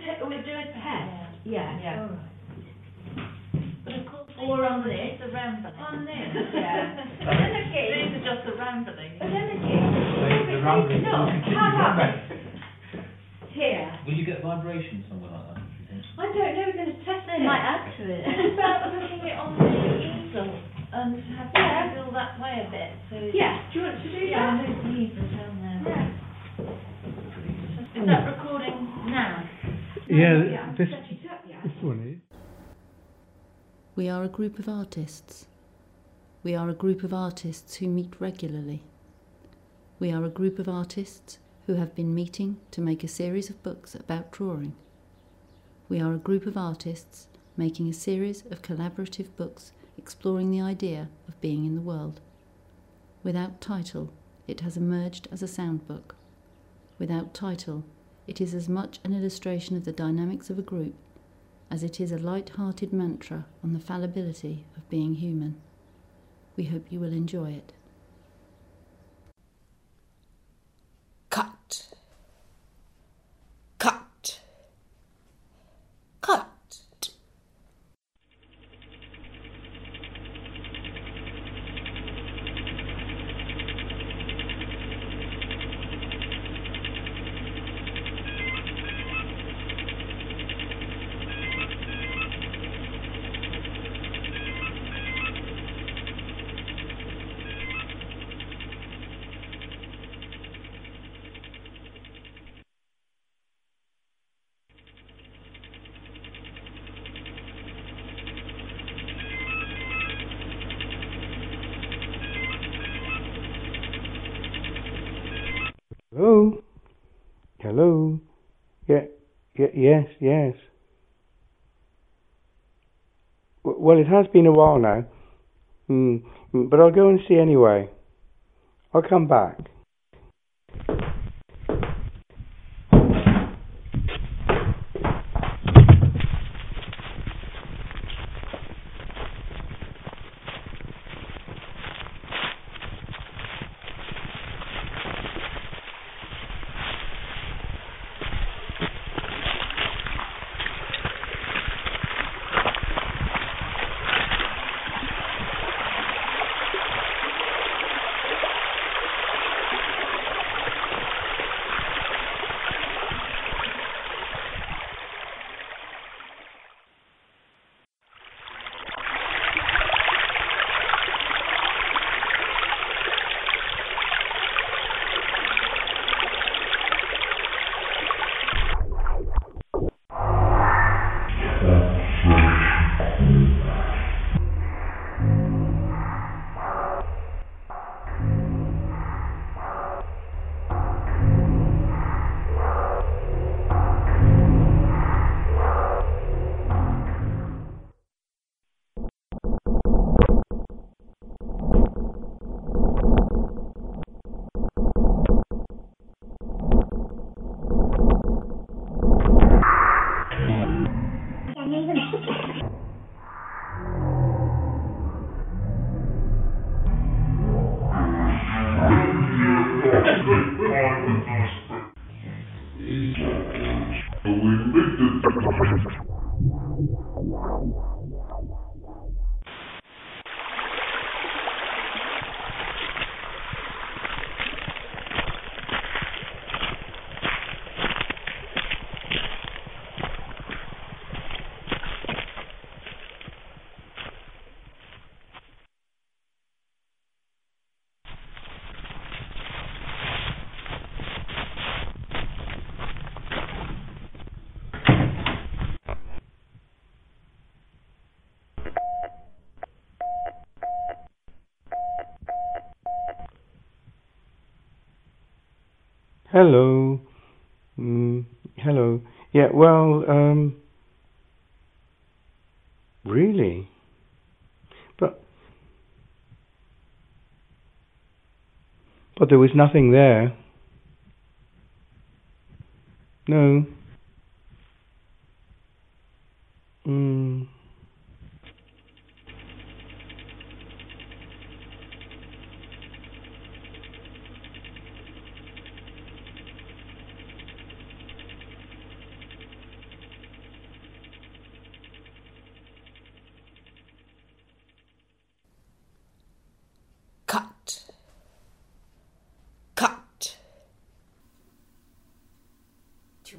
We'll do a test. Yeah. Yeah. All right. But of course, Or on this. It's a rambling. On this. Yeah. But then again. These are just the rambling. But then again. The rambling No. How about here? Will you get vibration somewhere like that? I don't know. We're going to test They it. might add to it. What about looking it on the easel and have the easel that way a bit? So Yeah. Do you want to do yeah, that? move the easel down there. Yeah. Is that recording now? Yeah, this Set it up, yeah. one is. We are a group of artists. We are a group of artists who meet regularly. We are a group of artists who have been meeting to make a series of books about drawing. We are a group of artists making a series of collaborative books exploring the idea of being in the world. Without title, it has emerged as a sound book. Without title, it is as much an illustration of the dynamics of a group as it is a light-hearted mantra on the fallibility of being human. We hope you will enjoy it. Cut. Cut. Cut. Hello? Hello? Yes. Well, it has been a while now. But I'll go and see anyway. I'll come back. Hello. Hello. Yeah, well, really? But there was nothing there. No.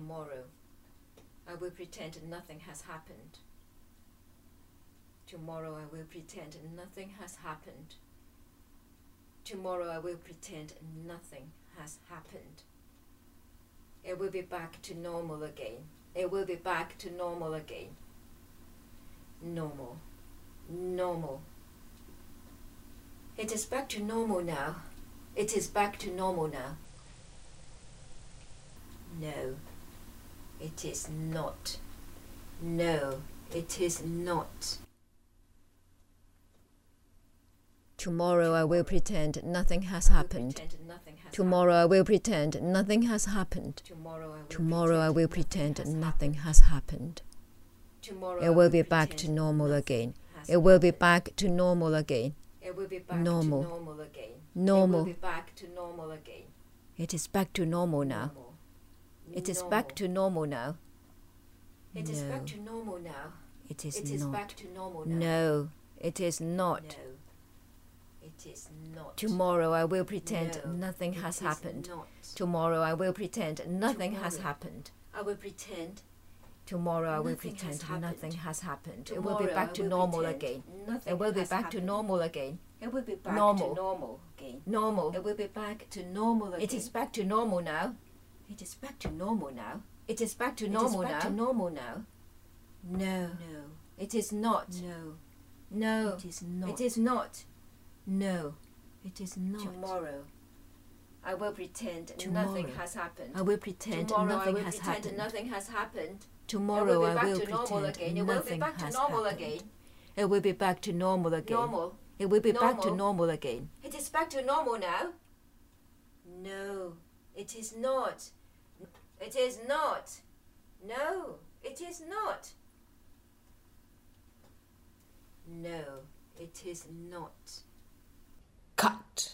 Tomorrow, I will pretend nothing has happened. Tomorrow, I will pretend nothing has happened. Tomorrow, I will pretend nothing has happened. It will be back to normal again. It will be back to normal again. Normal. Normal. It is back to normal now. It is back to normal now. No, it is not. No, it is not. Tomorrow I will pretend nothing has happened. Tomorrow I will pretend nothing has happened. Tomorrow I will pretend nothing has happened. It will be back to normal again. It will be back to normal again. Normal. Normal. It is back to normal now. It is back to normal now. It is back to normal now. It is not. No, it is not. It is not. Tomorrow I will pretend nothing has happened. Tomorrow I will pretend nothing has happened. I will pretend. Tomorrow I will pretend nothing has happened. It will be back to normal again. It will be back to normal again. It will be back to normal again. Normal. It will be back to normal again. It is back to normal now. It is back to normal now. It is back to normal now. It is back to normal now. No. No. It is not. No. No. It is not. It is not. No. It is not. Tomorrow I will pretend nothing has happened. I will pretend nothing has happened. Nothing has happened. Tomorrow I will pretend nothing has happened. It will be back to normal again. Normal. It will be back to normal again. It is back to normal now. No, it is not. It is not. No, it is not. No, it is not. Cut.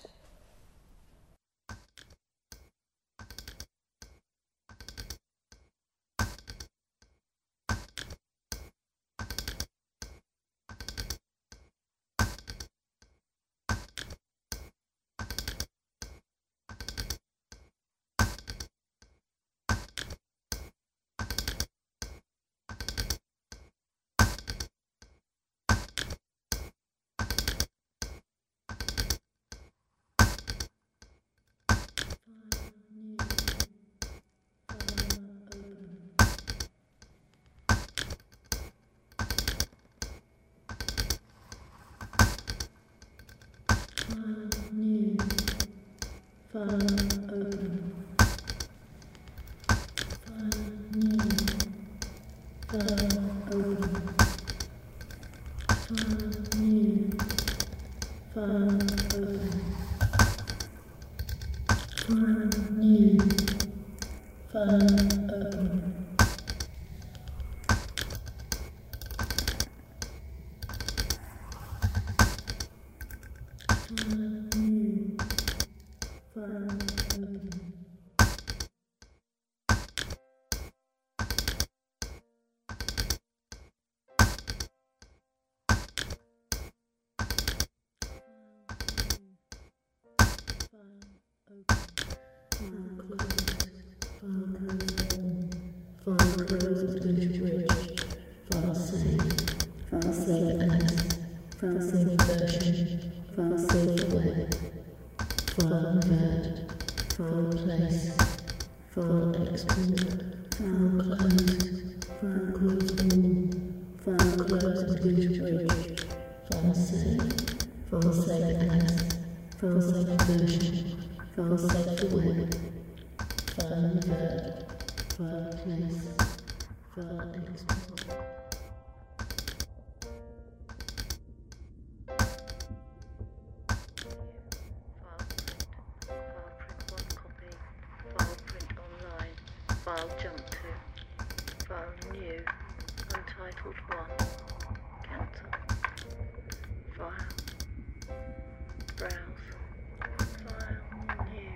File jump to, file new, untitled 1, cancel, file, browse, file new,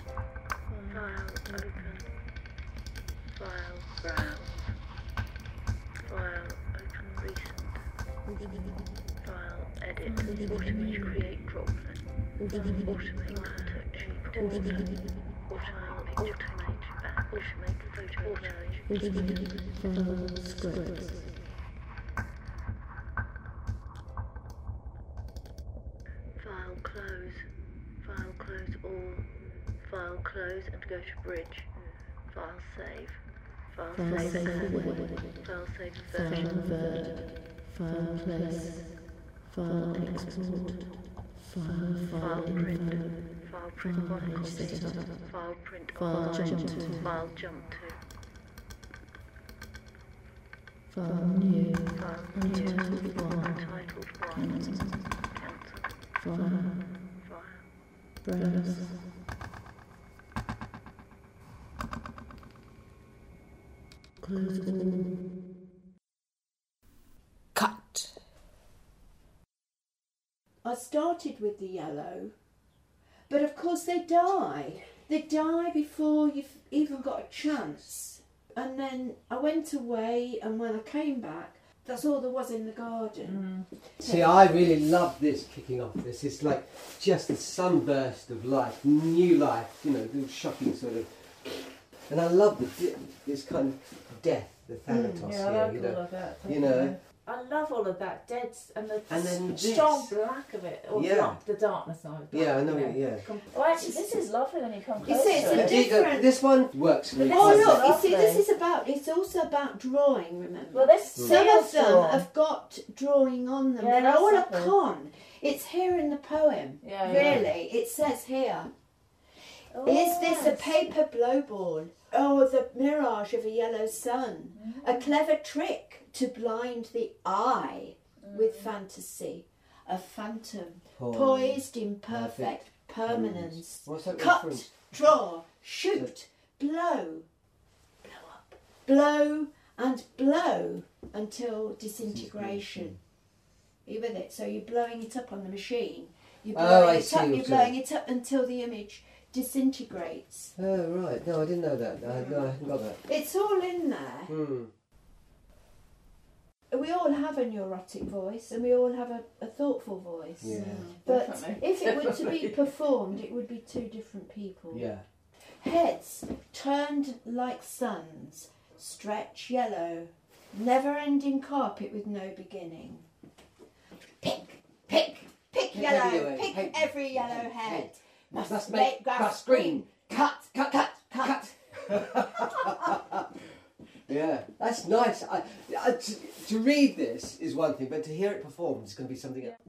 file open, file browse, file open recent, file edit, automate create droplet, automate touch, automate back, automate photo village, Automated file scripts. file close all, file close and go to bridge, file save, file save File version, away. file save File version, convert. File place. File export. File print, info. file print File one page copy, setup. file print File all, jump to. file jump to, File new. file Untitled one. untitled one, Cancel. cancel, File. file, Browse. Close all. cut, I started with the yellow, but of course they die. They die before you've even got a chance. And then I went away, and when I came back, that's all there was in the garden. See, I really love this kicking off this. It's like just a sunburst of life, new life, you know, the shocking sort of. And I love this kind of death, the Thanatos Yeah, I here, like you all know. of that. You know. I love all of that dead and the And then strong this. black of it, or Yeah. black, the darkness of it. Yeah, I know, yeah. Well, actually, this is lovely when you come You close see, it's to a it. different- This one works really This Oh is quite look, well. you see, lovely. this is about, it's also about drawing, remember? Well, this Some feels of them drawn. have got drawing on them. Yeah, They're all a that's lovely. con. It's here in the poem. Yeah, Really, it says here. Oh, Is this a yes. paper blowball? Oh, the mirage of a yellow sun. A clever trick to blind the eye with fantasy. A phantom, poised in perfect permanence. What's that Cut, reference? draw, shoot, blow. Blow up. Blow and blow until disintegration. Are you with it? So you're blowing it up on the machine. You're Oh, blowing I it see up, what you're you're blowing it up until the image disintegrates. Oh, right. No, I didn't know that. No, I hadn't got that. It's all in there. Hmm. We all have a neurotic voice and we all have a thoughtful voice. Yeah. But Definitely. if it were to be performed, it would be two different people. Yeah. Heads turned like suns, stretch yellow, never-ending carpet with no beginning. Pick, pick, pick yellow, pick every yellow head. Must make grass green. Cut, cut, cut, cut. Yeah, that's nice. To read this is one thing, but to hear it performed is going to be something else.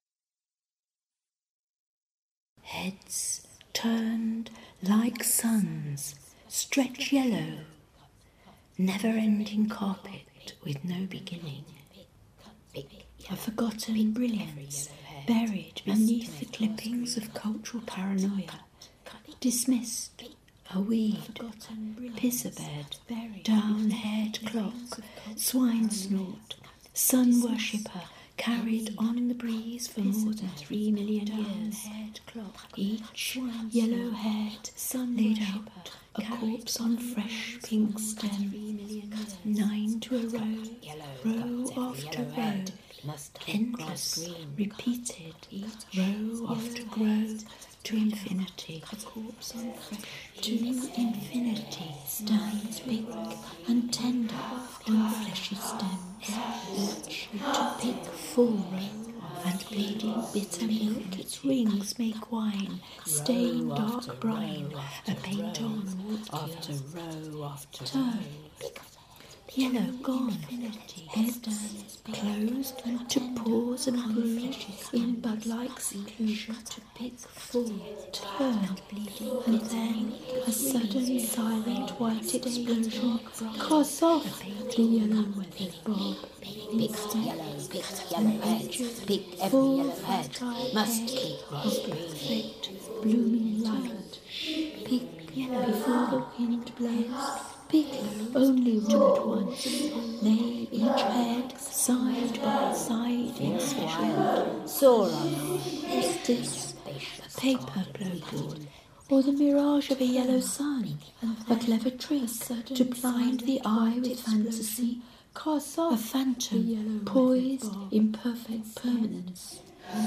Heads turned like suns, stretch yellow, never-ending carpet with no beginning. A forgotten brilliance buried beneath the clippings of cultural paranoia, dismissed, a weed, pisser bed, down-haired clock, swine snort, sun worshipper, carried on the breeze for more than 3 million years. Each yellow-haired laid out a corpse on fresh pink stem, 9 to a row after row, endless, repeated, row after row, to infinity. To infinity stands big and tender on fleshy stems, each to pick full row, and bleeding bitter milk its rings make wine, stain dark brine, a paint on wood after row after turn. Yellow gone, head closed to pause and brew in bud-like seclusion, to pick full, turn, and then a sudden silent white explosion casts off the yellow weathered bob. big yellow head, big every yellow head, must keep grass green. Perfect blooming light, pick before the wind blows. Pick only one at once. Lay each head side by side in special. Sauron, Is this a paper blowboard, or the mirage of a yellow sun? A clever trick to blind the eye with fantasy, casts off a phantom poised in perfect permanence.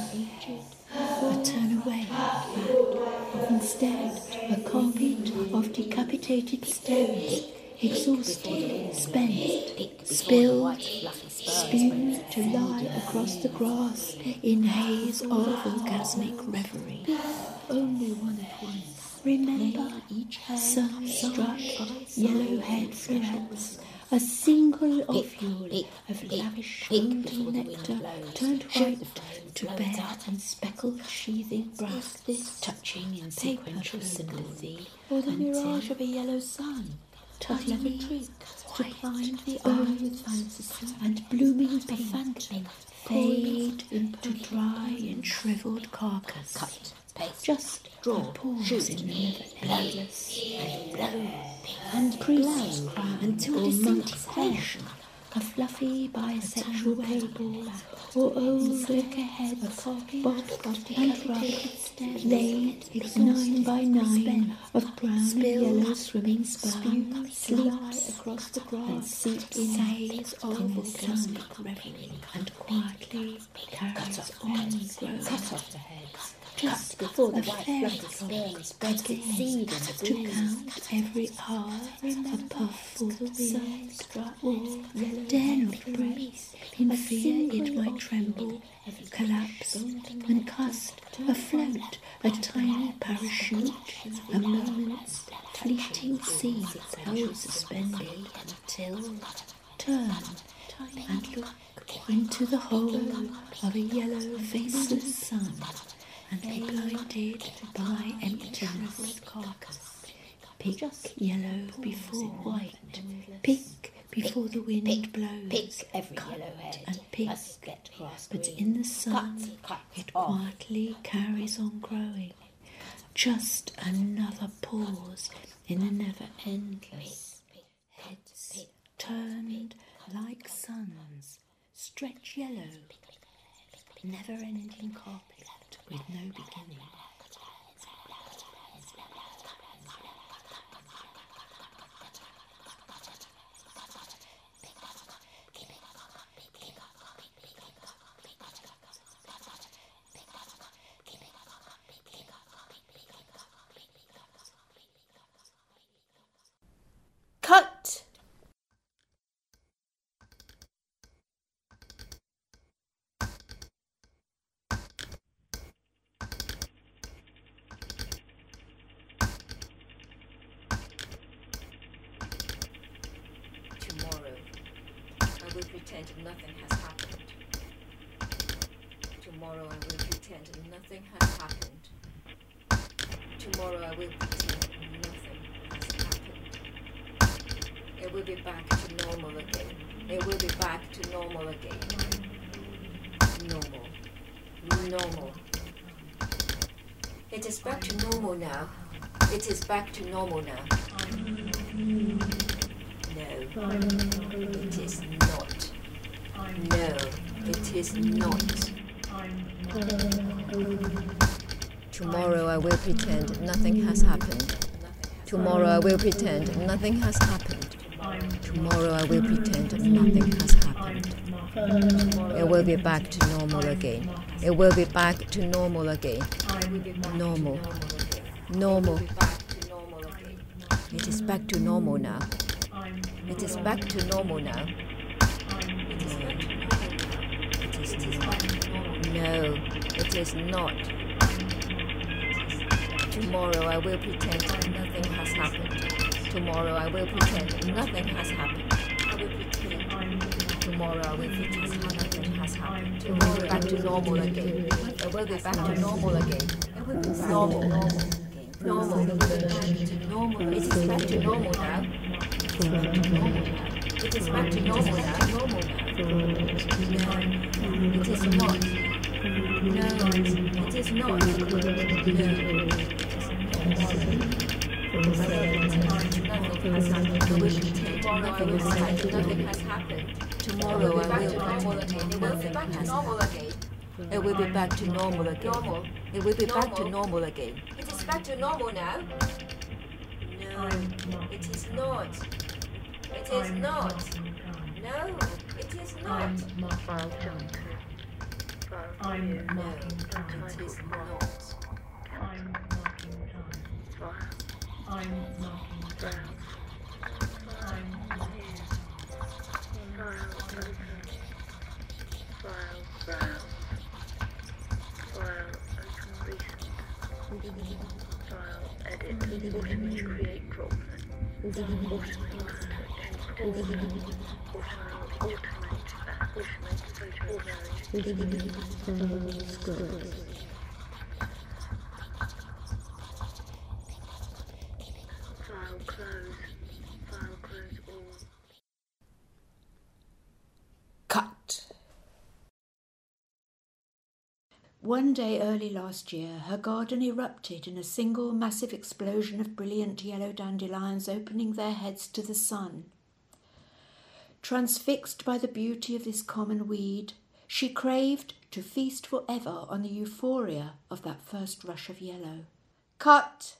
A turn away, instead a carpet of decapitated stems, exhausted, spent, spilled, spewed to lie across the grass in haze of orgasmic reverie. Only one at once. Remember, sun-struck, yellow-haired florets, a single ovule of lavish golden nectar turned white to bare and speckled sheathing breasts, touching in sequential sympathy, or the mirage of a yellow sun, tiny trick to blind the eye with fantasy, and blooming pink fade into dry and shriveled carcass. Cut, paste, Just draw, a pause shoot, in the never-endless, and blow, and priests blow cry until or disintegration. a fluffy bisexual pebble, or old head bobbed and rubbed, laid 9 by 9 of brown and yellow swimming sperm, sleeps across the grass, seeps in haze of orgasmic reverie, and quietly carries on growing. Cut off the heads. Just before the a white fairy fluffy sperm spreads its begins seed in the to bloom. count every hour a puff or sigh, or dare not breathe, in fear it might tremble, collapse, and cast afloat a tiny parachute, a moment's fleeting seed held suspended, until turn and look into the hole of a yellow faceless sun, and be blinded by emptiness. Pink yellow before white, pink before the wind blows, Pick every yellow head. and pink, Must get grass but green. in the sun Cut it off. quietly carries on growing. Just another pause in the never-endless. Heads turned like suns, stretch yellow, never-ending carpet with no beginning. Cut! Tomorrow, I will pretend nothing has happened. Tomorrow, I will pretend nothing has happened. Tomorrow, I will pretend nothing has happened. It will be back to normal again. It will be back to normal again. Normal. Normal. It is back to normal now. It is back to normal now. No, it is not. No, it is not. Tomorrow I will pretend nothing has happened. Tomorrow I will pretend nothing has happened. Tomorrow I will pretend nothing has happened. It will be back to normal again. It will be back to normal again. Normal. Normal. It is back to normal now. It is back to normal now. No, it is not. Tomorrow I will pretend nothing has happened. Tomorrow I will pretend nothing has happened. I will pretend. Tomorrow I will pretend nothing has happened. It will be back to normal again. It will be back to normal again. It will be normal. Normal. Normal. It is back to normal now. It is back to normal now. Normal now. No, it is not. No, it is not. Nothing has happened. Tomorrow I will normal again. It will be back to normal again. It will be back to normal again. Normal. It will be back to normal again. It is back to normal now. No, it is not. It is not. No, it is not. File jump to. File I'm view. No, it is not. File. I'm marking Brown. I'm Cut. One day early last year, her garden erupted in a single massive explosion of brilliant yellow dandelions opening their heads to the sun. Transfixed by the beauty of this common weed, she craved to feast forever on the euphoria of that first rush of yellow. Cut!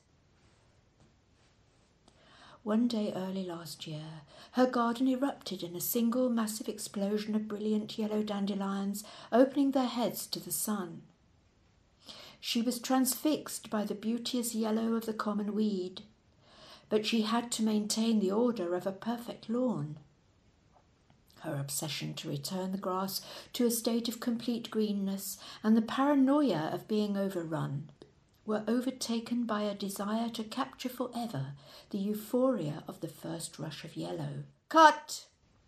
One day early last year, her garden erupted in a single massive explosion of brilliant yellow dandelions opening their heads to the sun. She was transfixed by the beauteous yellow of the common weed, but she had to maintain the order of a perfect lawn. Her obsession to return the grass to a state of complete greenness and the paranoia of being overrun were overtaken by a desire to capture forever the euphoria of the first rush of yellow. Cut!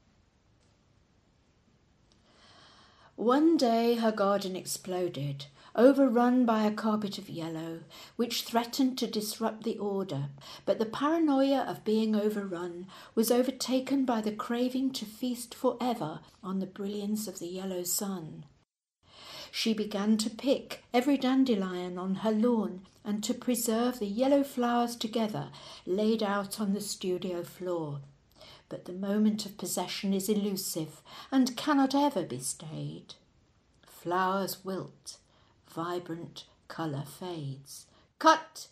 One day her garden exploded, overrun by a carpet of yellow, which threatened to disrupt the order, but the paranoia of being overrun was overtaken by the craving to feast forever on the brilliance of the yellow sun. She began to pick every dandelion on her lawn and to preserve the yellow flowers together laid out on the studio floor. But the moment of possession is elusive and cannot ever be stayed. Flowers wilt, vibrant colour fades. Cut!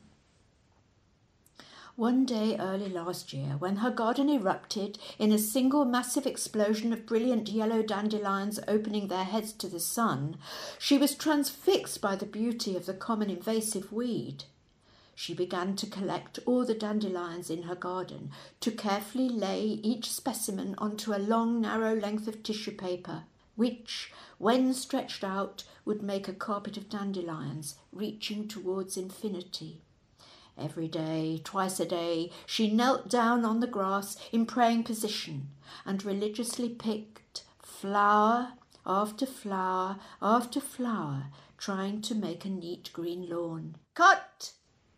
One day early last year, when her garden erupted in a single massive explosion of brilliant yellow dandelions opening their heads to the sun, she was transfixed by the beauty of the common invasive weed. She began to collect all the dandelions in her garden, to carefully lay each specimen onto a long, narrow length of tissue paper, which, when stretched out, would make a carpet of dandelions reaching towards infinity. Every day, twice a day, she knelt down on the grass in praying position and religiously picked flower after flower after flower, trying to make a neat green lawn. Cut!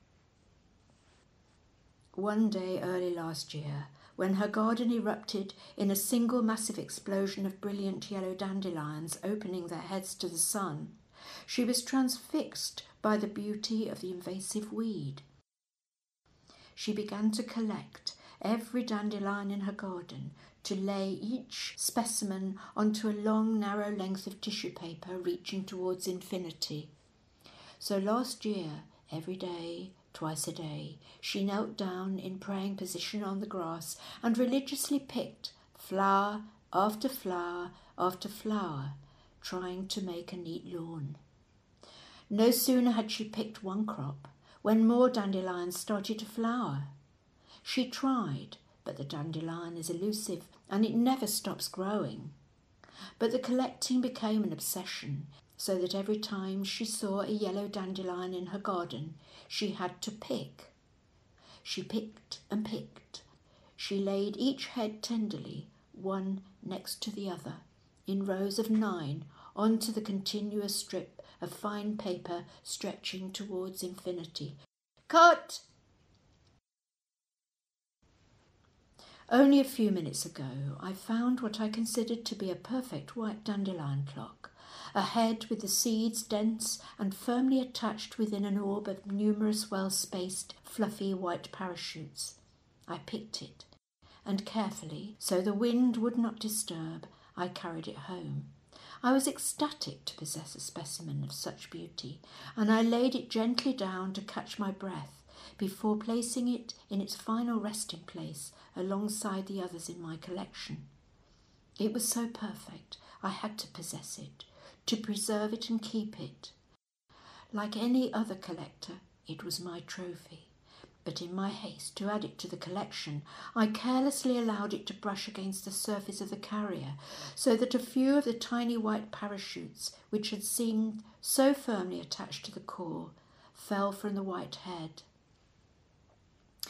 One day early last year, when her garden erupted in a single massive explosion of brilliant yellow dandelions opening their heads to the sun, she was transfixed by the beauty of the invasive weed. She began to collect every dandelion in her garden, to lay each specimen onto a long, narrow length of tissue paper reaching towards infinity. So last year, every day, twice a day, she knelt down in praying position on the grass and religiously picked flower after flower after flower, trying to make a neat lawn. No sooner had she picked one crop when more dandelions started to flower. She tried, but the dandelion is elusive and it never stops growing. But the collecting became an obsession, so that every time she saw a yellow dandelion in her garden, she had to pick. She picked and picked. She laid each head tenderly, one next to the other, in rows of 9, onto the continuous strip of fine paper stretching towards infinity. Cut! Only a few minutes ago, I found what I considered to be a perfect white dandelion clock, a head with the seeds dense and firmly attached within an orb of numerous well-spaced, fluffy white parachutes. I picked it, and carefully, so the wind would not disturb, I carried it home. I was ecstatic to possess a specimen of such beauty, and I laid it gently down to catch my breath before placing it in its final resting place alongside the others in my collection. It was so perfect, I had to possess it, to preserve it and keep it. Like any other collector, it was my trophy. But in my haste to add it to the collection, I carelessly allowed it to brush against the surface of the carrier, so that a few of the tiny white parachutes, which had seemed so firmly attached to the core, fell from the white head.